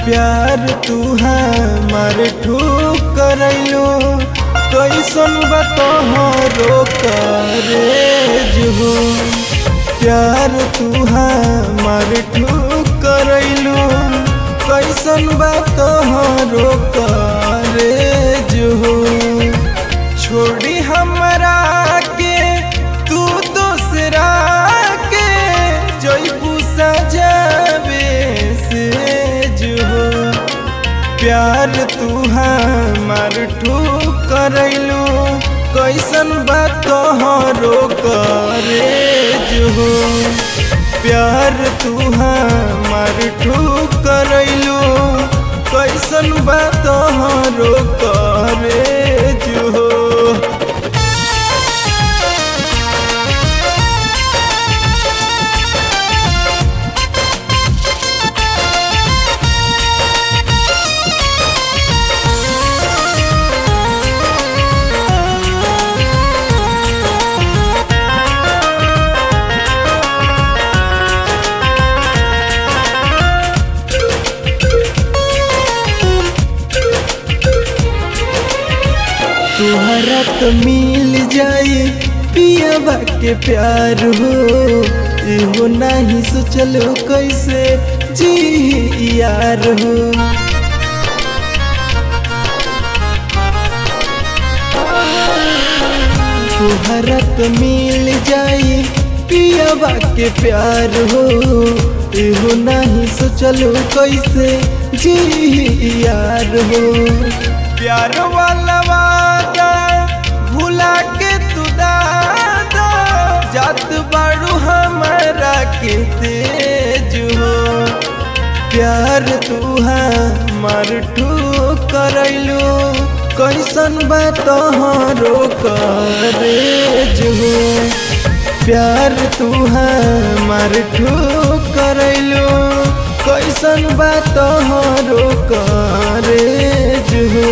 प्यार तू हमार ठुकरैलो कैसन बा तोहरो करेज हो। प्यार तू हमार ठुकरैलो कैसन बा तोहरो करेज हो। छोड़ी हमरा के तू दूसरा के जइबू सजावे से हो। प्यार तू हमार ठुकरैलो कैसन बा तोहरो करेज हो। प्यार तू हमार ठुकरैलो कैसन बा तोहरो करेज हो। तुहरा तो मिल जाई पियाबा के प्यार हो। इहो नहीं सोचलो कैसे जी यार हो। तुहरा तो मिल जाई पियाबा के प्यार हो। इहो नहीं सोचलो कैसे जी यार हो। प्यार वाला वादा भुला के तू दादा जात बाड़ू हमारा के तेज हो। प्यार तू हमार ठुकरैलो कैसन बा तोहरो करेज हो। प्यार तू हमार ठुकरैलो कैसन बा तोहरो करेज हो।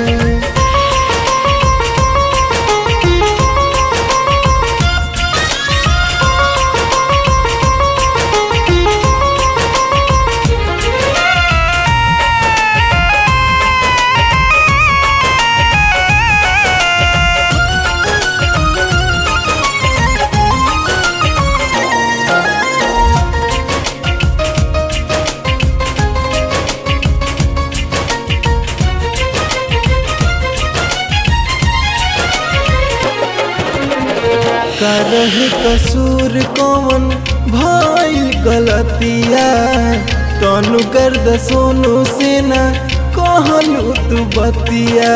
करही कसूर कौन भइल गलतिया तनु गर्द सोनू से न कहलू तू बतिया।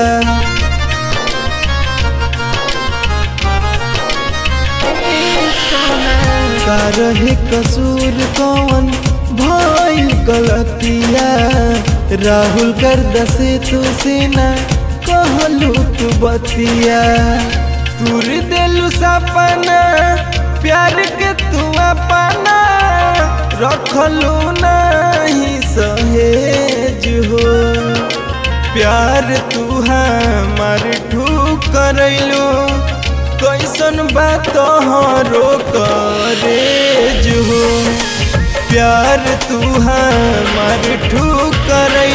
करही कसूर कौन भइल गलतिया राहुल गर्द से तू से न कहलू तू बतिया। तुर दिलु सपना प्यार के तू अपना रखलू नहीं सहेज हो। प्यार तू हमार ठुकरैलो कैसन बा तोहरो करेज हो। प्यार तू हमार ठुकरैलो